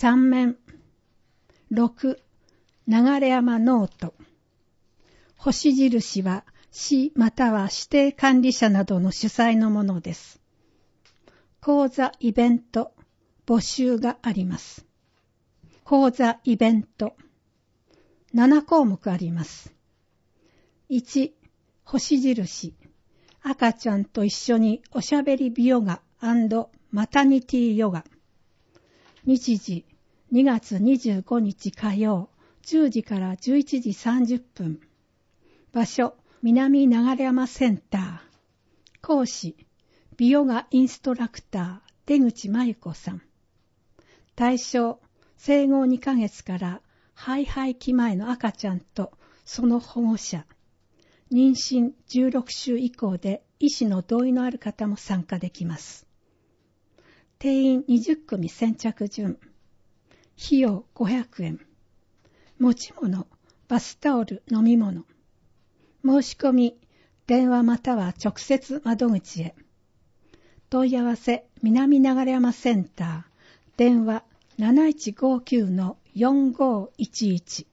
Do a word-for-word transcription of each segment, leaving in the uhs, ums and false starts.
さん面。ろく、流山ノート。星印は市または指定管理者などの主催のものです。講座イベント、募集があります。講座イベント。なな項目あります。いち、星印。赤ちゃんと一緒におしゃべり美ヨガ&マタニティヨガ。日時、にがつにじゅうごにち火曜、じゅうじからじゅういちじさんじゅっぷん。場所、南流山センター。講師、美ヨガインストラクター、出口真由子さん。対象、生後にかげつから肺廃棄前の赤ちゃんとその保護者。妊娠じゅうろくしゅう以降で医師の同意のある方も参加できます。定員にじゅっくみ先着順。費用ごひゃくえん。持ち物、バスタオル、飲み物。申し込み、電話または直接窓口へ。問い合わせ、南流山センター。電話なないちごきゅうのよんごいちいち。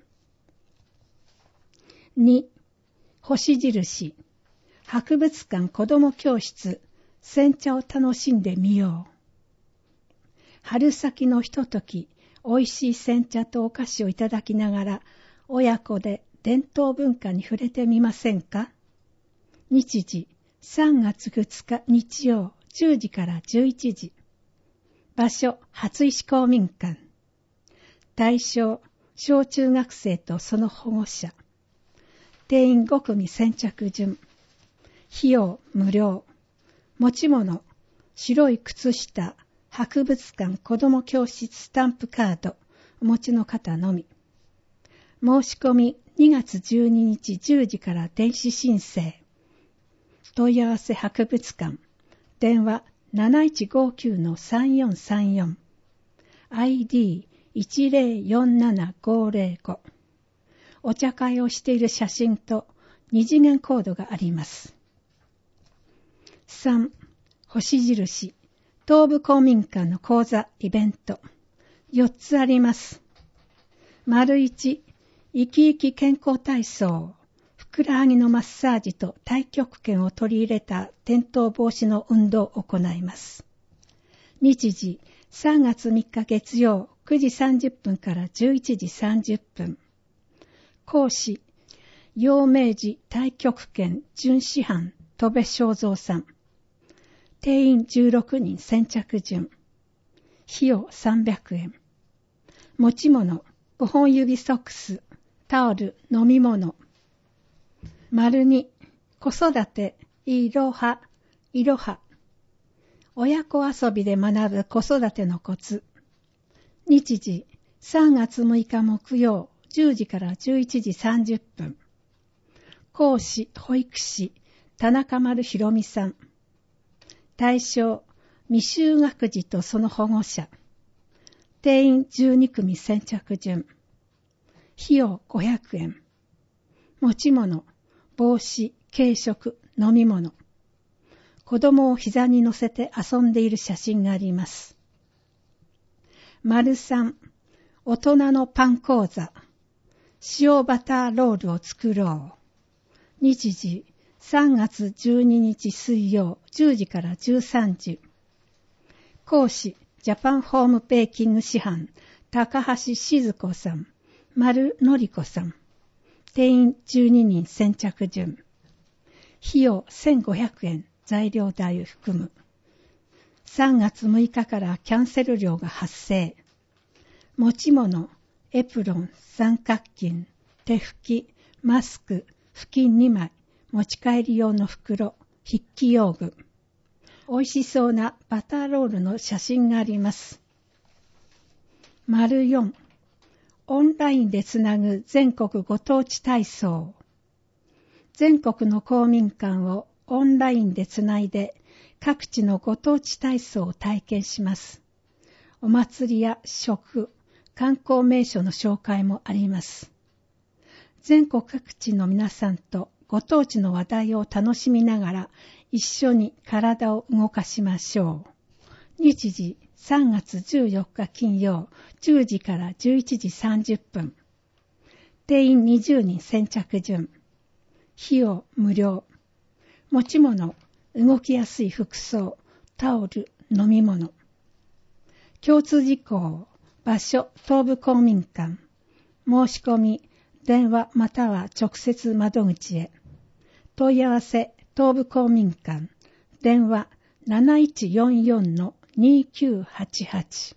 に、星印。博物館子ども教室。煎茶を楽しんでみよう。春先のひととき、おいしい煎茶とお菓子をいただきながら、親子で伝統文化に触れてみませんか？日時、さんがつふつか日曜、じゅうじからじゅういちじ。場所、初石公民館。対象、小中学生とその保護者。定員ごくみ先着順。費用無料。持ち物、白い靴下、博物館子ども教室スタンプカード、お持ちの方のみ。申し込みにがつじゅうににちじゅうじから電子申請。問い合わせ博物館。電話なないちごきゅうのさんよんさんよん。アイディーいちぜろよんななごぜろご。お茶会をしている写真と二次元コードがあります。さん、星印。東部公民館の講座イベント。よっつあります。丸いち、生き生き健康体操。ふくらはぎのマッサージと太極拳を取り入れた転倒防止の運動を行います。日時、さんがつみっか月曜、くじさんじゅっぷんからじゅういちじさんじゅっぷん。講師、陽明寺太極拳準師範戸部正蔵さん。定員じゅうろくにん先着順。費用さんびゃくえん。持ち物、ごほん指ソックス、タオル、飲み物。丸に、子育て、いろは、いろは。親子遊びで学ぶ子育てのコツ。日時、さんがつむいか木曜、じゅうじからじゅういちじさんじゅっぷん。講師、保育士、田中丸ひろみさん。対象、未就学児とその保護者。定員じゅうにくみ先着順。費用ごひゃくえん。持ち物、帽子、軽食、飲み物。子供を膝に乗せて遊んでいる写真があります。丸さん、大人のパン講座。塩バターロールを作ろう。日時、さんがつじゅうににち水曜、じゅうじからじゅうさんじ。講師、ジャパンホームベーキング師範、高橋静子さん、丸のりこさん。定員じゅうににん先着順。費用せんごひゃくえん、材料代を含む。さんがつむいかからキャンセル料が発生。持ち物、エプロン、三角巾、手拭き、マスク、布巾にまい、持ち帰り用の袋、筆記用具。美味しそうなバターロールの写真があります。丸よん、オンラインでつなぐ全国ご当地体操。全国の公民館をオンラインでつないで各地のご当地体操を体験します。お祭りや食、観光名所の紹介もあります。全国各地の皆さんとご当地の話題を楽しみながら一緒に体を動かしましょう。日時さんがつじゅうよっか金曜じゅうじからじゅういちじさんじゅっぷん。定員にじゅうにん先着順。費用無料。持ち物、動きやすい服装、タオル、飲み物。共通事項、場所、東部公民館。申し込み、電話または直接窓口へ。問い合わせ、東部公民館。電話 なないちよんよんのにきゅうはちはち。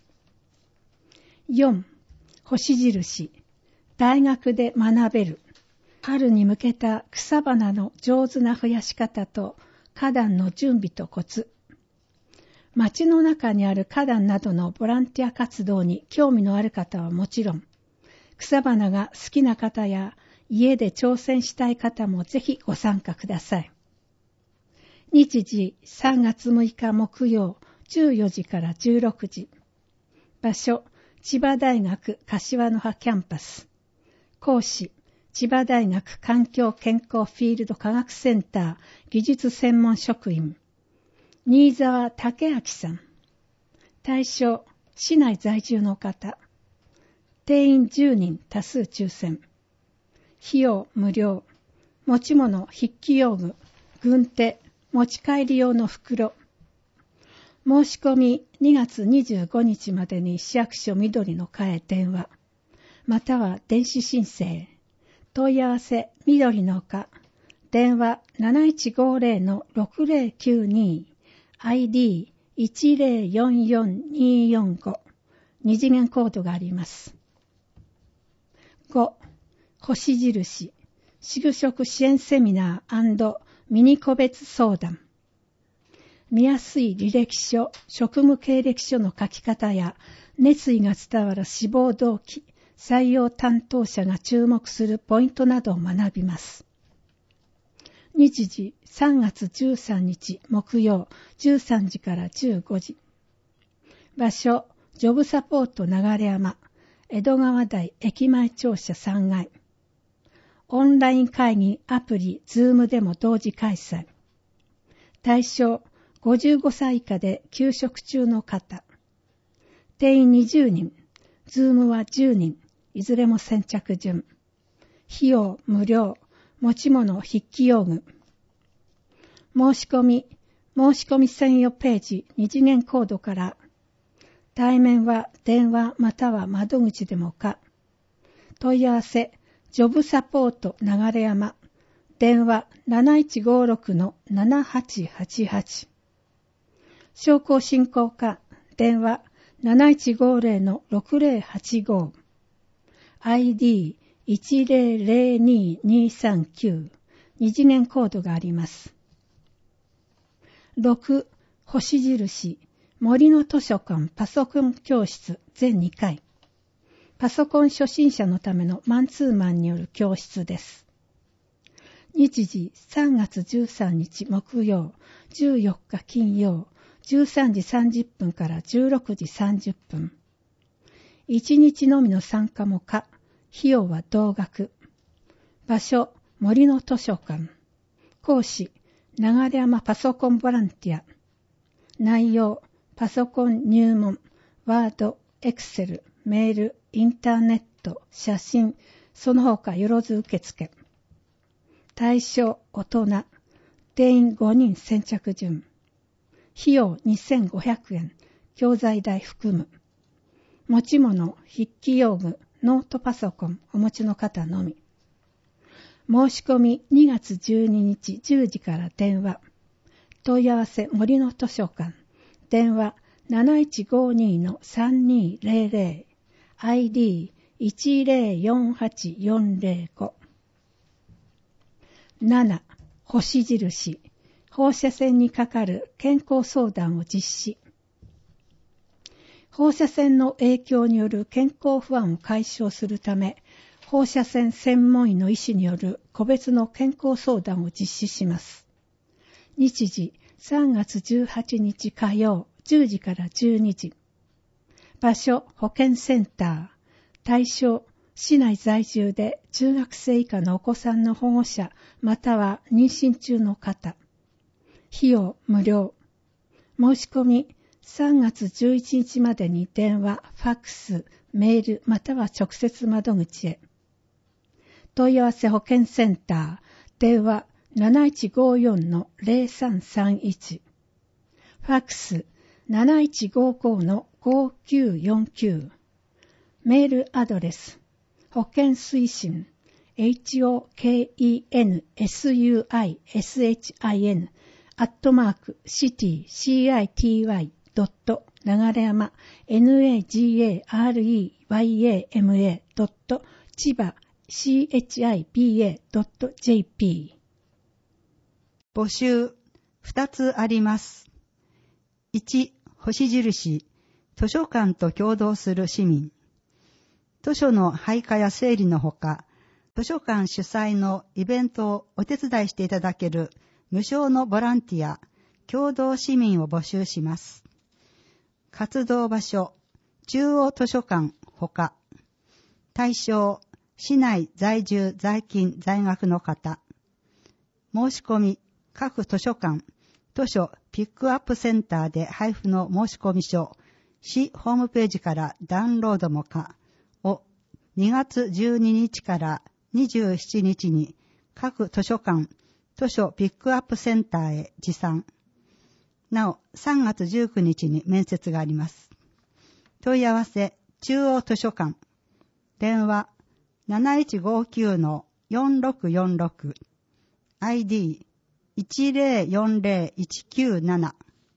よん. 星印。大学で学べる。春に向けた草花の上手な増やし方と花壇の準備とコツ。町の中にある花壇などのボランティア活動に興味のある方はもちろん、草花が好きな方や家で挑戦したい方もぜひご参加ください。日時さんがつむいか木曜じゅうよじからじゅうろくじ。場所千葉大学柏の葉キャンパス。講師千葉大学環境健康フィールド科学センター技術専門職員新沢武明さん。対象市内在住の方。定員じゅうにん多数抽選。費用無料。持ち物筆記用具軍手持ち帰り用の袋。申し込みにがつにじゅうごにちまでに市役所緑の課へ電話または電子申請。問い合わせ緑の課電話 なないちごぜろのろくぜろきゅうに アイディーいちぜろよんよんにーよんご 二次元コードがあります。ご. 星印宿食支援セミナー&ミニ個別相談。見やすい履歴書、職務経歴書の書き方や熱意が伝わる志望動機、採用担当者が注目するポイントなどを学びます。日時さんがつじゅうさんにち木曜じゅうさんじからじゅうごじ。場所ジョブサポート流山江戸川台駅前庁舎さんがい。オンライン会議アプリ Zoom でも同時開催。対象ごじゅうごさい以下で休職中の方。定員にじゅうにん。Zoom はじゅうにん。いずれも先着順。費用無料。持ち物筆記用具。申し込み。申し込み専用ページ二次元コードから。対面は電話または窓口でもか。問い合わせ。ジョブサポート流山。電話 なないちごろくのななはちはちはち。商工振興課。電話 なないちごぜろのろくぜろはちご。アイディーいちぜろぜろににさんきゅう。二次元コードがあります。ろく. 星印。森の図書館パソコン教室全にかい。パソコン初心者のためのマンツーマンによる教室です。日時さんがつじゅうさんにち木曜、じゅうよっか金曜、じゅうさんじさんじゅっぷんからじゅうろくじさんじゅっぷん。いちにちのみの参加も可。費用は同額。場所、森の図書館。講師、流山パソコンボランティア。内容、パソコン入門、ワード、エクセル、メール、インターネット、写真、その他よろず受付。対象、大人。定員ごにん先着順。費用にせんごひゃくえん。教材代含む。持ち物、筆記用具、ノートパソコンお持ちの方のみ。申し込みにがつじゅうににちじゅうじから電話。問い合わせ森の図書館。電話 なないちごにのさんにぜろぜろ。アイディーいちぜろよんはちよんぜろご。なな. 星印。放射線にかかる健康相談を実施。放射線の影響による健康不安を解消するため、放射線専門医の医師による個別の健康相談を実施します。日時さんがつじゅうはちにち火曜じゅうじからじゅうにじ。場所保健センター。対象市内在住で中学生以下のお子さんの保護者または妊娠中の方。費用無料。申し込みさんがつじゅういちにちまでに電話、ファックス、メールまたは直接窓口へ。問い合わせ保健センター、電話 なないちごよんのゼロさんさんいち、ファックス なないちごごのごきゅうよんきゅう、メールアドレス、保健推進、ホケンスユイシン、アットマーク、シティ、シーアイティーワイ、ドット、流山、ナガヤマ、ドット、千葉、シハバ ドット ジェーピー。 募集、二つあります。いち、星印、図書館と共同する市民。図書の配下や整理のほか、図書館主催のイベントをお手伝いしていただける無償のボランティア、共同市民を募集します。活動場所、中央図書館ほか、対象、市内在住在勤在学の方。申し込み、各図書館、図書ピックアップセンターで配布の申し込み書、市ホームページからダウンロードも可をにがつじゅうににちからにじゅうしちにちに各図書館、図書ピックアップセンターへ持参。なお、さんがつじゅうくにちに面接があります。問い合わせ、中央図書館。電話、なないちごきゅうのよんろくよんろく。アイディー、いちゼロよんゼロいちきゅうなな。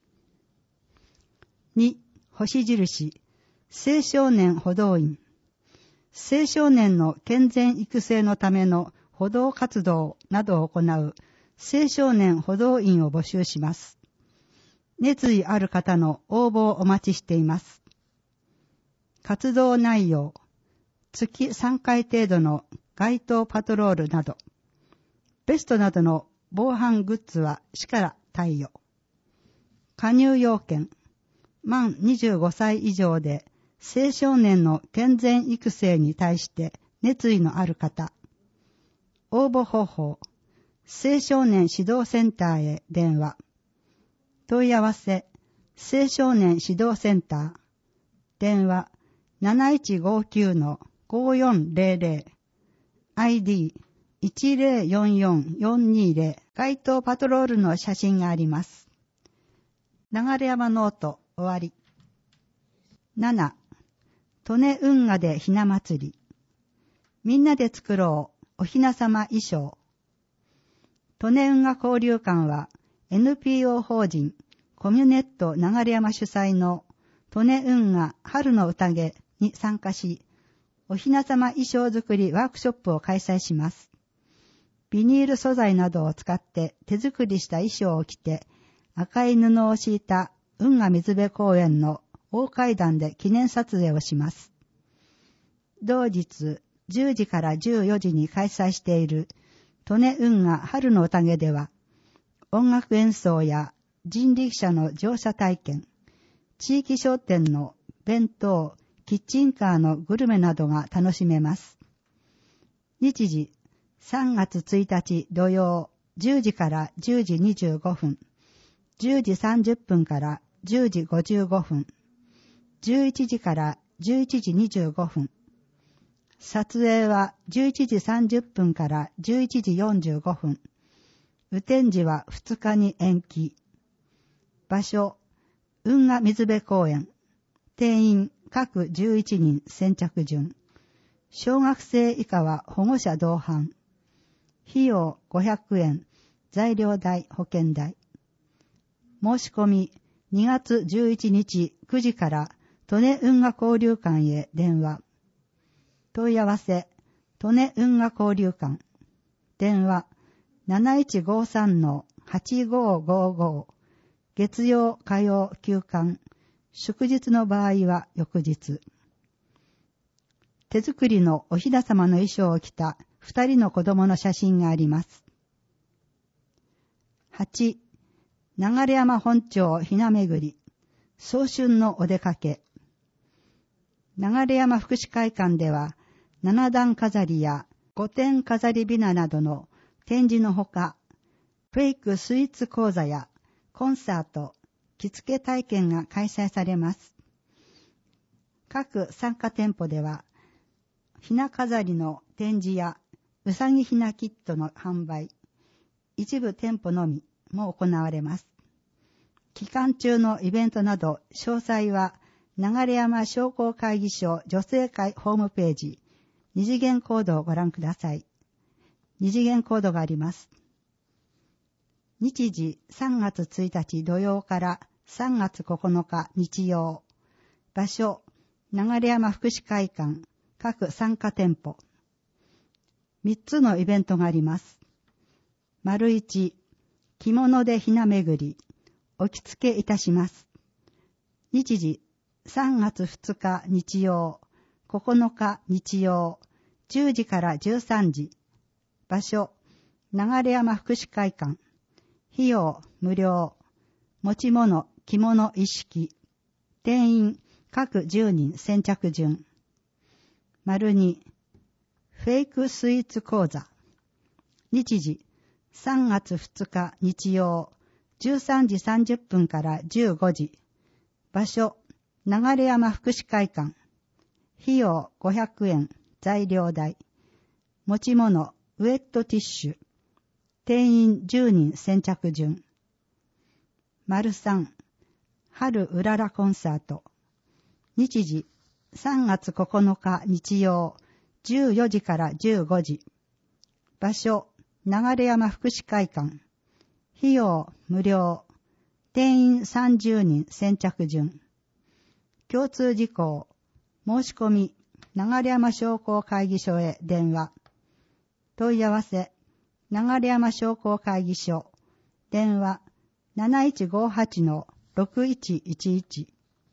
に、星印、青少年補導員。青少年の健全育成のための補導活動などを行う青少年補導員を募集します。熱意ある方の応募をお待ちしています。活動内容、月さんかい程度の街頭パトロールなど、ベストなどの防犯グッズは市から貸与。加入要件、満にじゅうごさい以上で青少年の健全育成に対して熱意のある方。応募方法、青少年指導センターへ電話。問い合わせ、青少年指導センター。電話、なないちごきゅうのごよんゼロゼロ。アイディー、いちゼロよんよんよんにゼロ。街頭パトロールの写真があります。流山ノート、終わり。なな、利根運河でひな祭り。みんなで作ろう、おひなさま衣装。利根運河交流館は エヌピーオー 法人コミュネット流山主催の利根運河春の宴に参加し、おひなさま衣装作りワークショップを開催します。ビニール素材などを使って手作りした衣装を着て、赤い布を敷いた運河水辺公園の大階段で記念撮影をします。同日じゅうじからじゅうよじに開催している利根運河春の宴では、音楽演奏や人力車の乗車体験、地域商店の弁当、キッチンカーのグルメなどが楽しめます。日時、さんがつついたち土曜、じゅうじからじゅうじにじゅうごふん、じゅうじさんじゅっぷんからじゅうじごじゅうごふん、じゅういちじからじゅういちじにじゅうごふん。撮影はじゅういちじさんじゅっぷんからじゅういちじよんじゅうごふん。雨天時はふつかに延期。場所、運河水辺公園。定員各じゅういちにん先着順。小学生以下は保護者同伴。費用ごひゃくえん。材料代、保険代。申し込みにがつじゅういちにちくじから利根運河交流館へ電話。問い合わせ、利根運河交流館。電話、なないちごさんのはちごごご。月曜、火曜、休館。祝日の場合は翌日。手作りのおひなさまの衣装を着た二人の子供の写真があります。はち、流山本町ひなめぐり。早春のお出かけ。流山福祉会館では、七段飾りや五点飾りびななどの展示のほか、フェイクスイーツ講座やコンサート、 着付け体験が開催されます。各参加店舗では、ひな飾りの展示やうさぎひなキットの販売、一部店舗のみも行われます。期間中のイベントなど詳細は流山商工会議所女性会ホームページ、二次元コードをご覧ください。二次元コードがあります。日時さんがつついたち土曜からさんがつここのか日曜。場所、流山福祉会館、各参加店舗。みっつのイベントがあります。丸一、着物でひな巡り、お着付けいたします。日時、さんがつふつか日曜、ここのか日曜、じゅうじからじゅうさんじ。場所、流山福祉会館。費用、無料。持ち物、着物一式。定員、各じゅうにん先着順。丸に、フェイクスイーツ講座。日時、さんがつふつか日曜、じゅうさんじさんじゅっぷんからじゅうごじ。場所、流山福祉会館。費用ごひゃくえん、材料代。持ち物、ウェットティッシュ。定員じゅうにん先着順。丸さん、春うららコンサート。日時、さんがつここのか日曜、じゅうよじからじゅうごじ。場所、流山福祉会館。費用無料。定員さんじゅうにん先着順。共通事項。申し込み、流山商工会議所へ電話。問い合わせ、流山商工会議所。電話、なないちごはちのろくいちいちいち。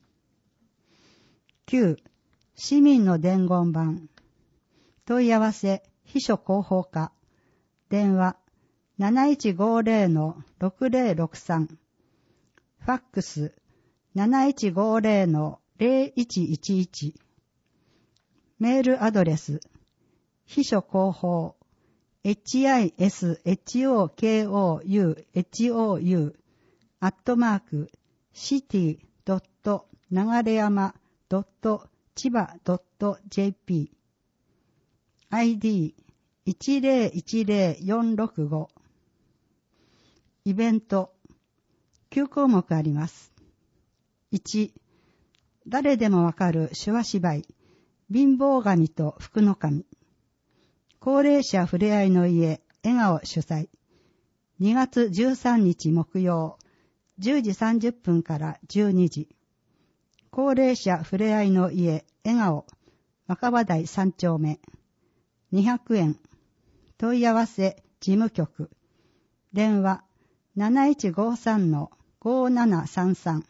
きゅう、市民の伝言板。問い合わせ、秘書広報課。電話、なないちごーぜろのろくぜろろくさん。ファックス、なないちごーぜろのぜろいちいちいち。メールアドレス、秘書広報、エイチアイエスエイチオーケーオーユーエイチオーユー、アットマーク、シティドットながれやまドットちばドットジェーピー。アイディーいちぜろいちぜろよんろくご。イベント、きゅうこうもくあります。いち、誰でもわかる手話芝居、貧乏神と福の神。高齢者ふれあいの家、笑顔主催。にがつじゅうさんにち木曜、じゅうじさんじゅっぷんからじゅうにじ。高齢者ふれあいの家、笑顔、若葉台さんちょうめ。にひゃくえん。問い合わせ、事務局。電話、なないちごさんのごーななさんさん。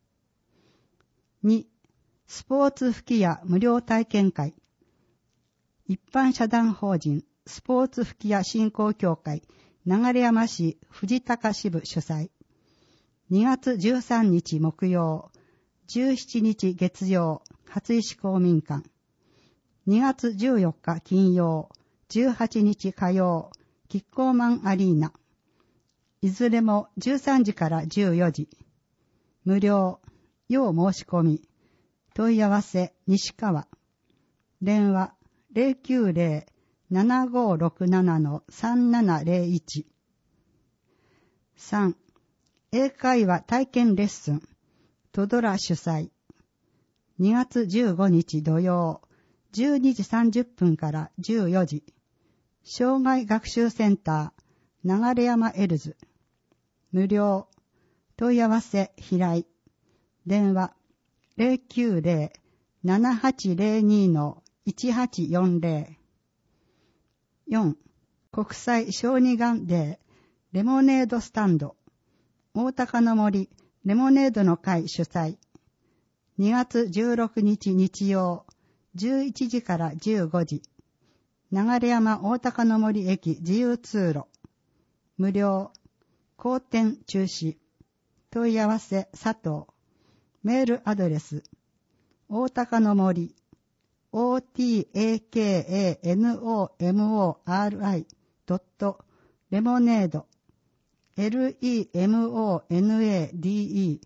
に、スポーツ吹き矢無料体験会。一般社団法人スポーツ吹き矢振興協会流山市藤高支部主催。にがつじゅうさんにち木曜、じゅうしちにち月曜、初石公民館。にがつじゅうよっか金曜、じゅうはちにち火曜、キッコーマンアリーナ。いずれもじゅうさんじからじゅうよじ。無料、要申し込み。問い合わせ、西川。電話、ぜろきゅうぜろ ななごろくなな さんななぜろいち。さん、英会話体験レッスン。トドラ主催。にがつじゅうごにち土曜、じゅうにじさんじゅっぷんからじゅうよじ。障害学習センター、流山エルズ。無料。問い合わせ、平井。電話、ぜろきゅうぜろ ななはちぜろに いちはちよんぜろ。よん、国際小児がんデー、レモネードスタンド。大高の森、レモネードの会主催。にがつじゅうろくにち日曜、じゅういちじからじゅうごじ。流山大高の森駅自由通路。無料。公展中止。問い合わせ佐藤。メールアドレス。大高の森。オーティーエーケーエーエヌオーエムオーアールアイ ドットレモネード。レモネード。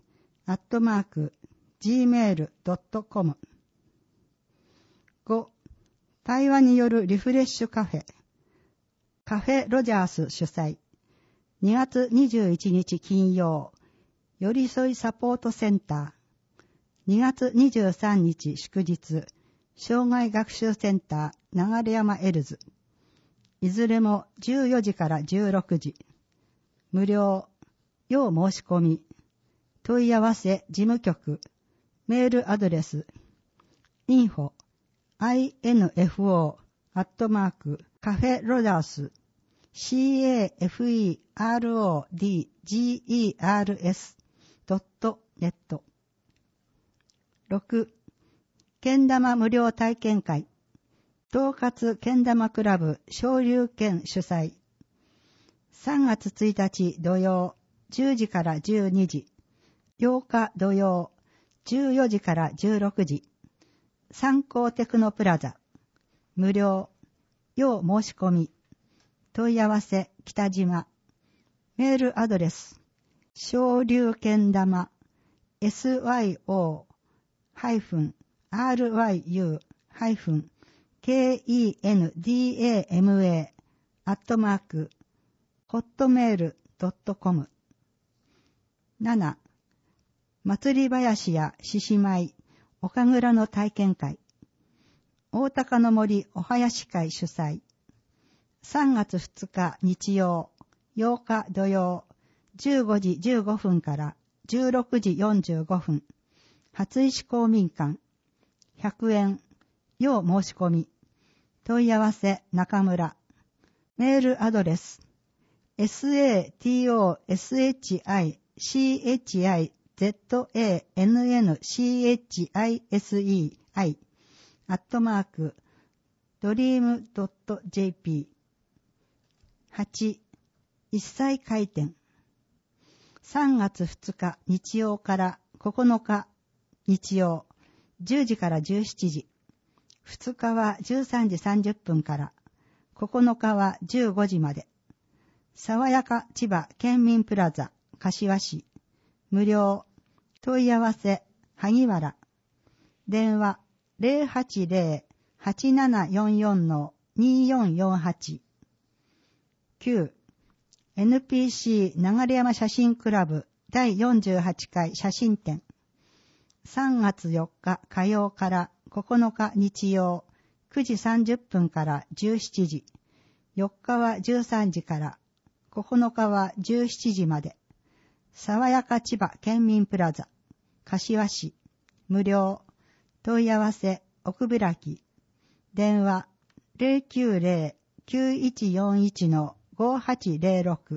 アットマーク、ジーメールドットコム。ご、対話によるリフレッシュカフェ。カフェロジャース主催。にがつにじゅういちにち金曜、寄り添いサポートセンター。にがつにじゅうさんにち祝日、障害学習センター流山エルズ。いずれもじゅうよじからじゅうろくじ。無料、要申し込み。問い合わせ事務局。メールアドレス。info、info、アットマーク、カフェロジャース。caferodgers ドットネット。ろく、けん玉無料体験会。東葛けん玉クラブ昇竜拳主催。さんがつついたち土曜、じゅうじからじゅうにじ。ようか土曜、じゅうよじからじゅうろくじ。三幸テクノプラザ。無料。要申し込み。問い合わせ北島。メールアドレス。昇竜拳玉 エスワイオー アールワイユー ケーイーエヌディーエーエムエー アットマークホットメールドットコム。なな、祭り林や獅子舞、岡倉の体験会。大高の森お囃子会主催。さんがつふつか日曜、ようか土曜、じゅうごじじゅうごふんからじゅうろくじよんじゅうごふん。初石公民館。ひゃくえん。要申し込み。問い合わせ中村。メールアドレス。エスエーティーオーエスエイチアイシーエイチアイゼットエーエヌエヌシーエイチアイエスイーアイ アットマークドリームドットジェーピー。はち、一歳開店。さんがつふつか日曜からここのか日曜、じゅうじからじゅうしちじ。ふつかはじゅうさんじさんじゅっぷんから、ここのかはじゅうごじまで。爽やか千葉県民プラザ、柏市。無料。問い合わせ、萩原。電話、ゼロはちゼロ はちななよんよん によんよんはち。きゅう、エヌピーシー 流山写真クラブだいよんじゅうはちかい写真展。さんがつよっか火曜からここのか日曜、くじさんじゅっぷんからじゅうしちじ。よっかはじゅうさんじから、ここのかはじゅうしちじまで。爽やか千葉県民プラザ、柏市。無料。問い合わせ、奥開き。電話、ゼロきゅうゼロ きゅういちよんいち ごはちゼロろく。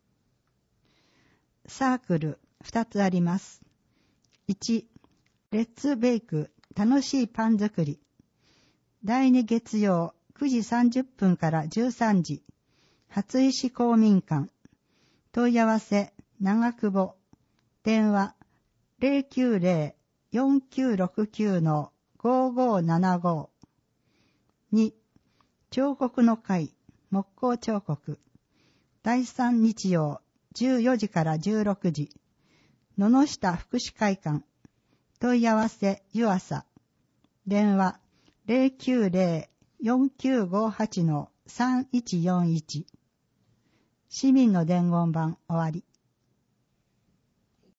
サークルふたつあります。いち、レッツベイク楽しいパン作り。だいに月曜くじさんじゅっぷんからじゅうさんじ。初石公民館。問い合わせ長久保。電話ゼロきゅうゼロ よんきゅうろくきゅう ごごななご。に、彫刻の会木工彫刻。だいさん日曜じゅうよじからじゅうろくじ。野々下福祉会館。問い合わせ湯浅。電話ゼロきゅうゼロ よんきゅうごはち さんいちよんいち。市民の伝言板終わり。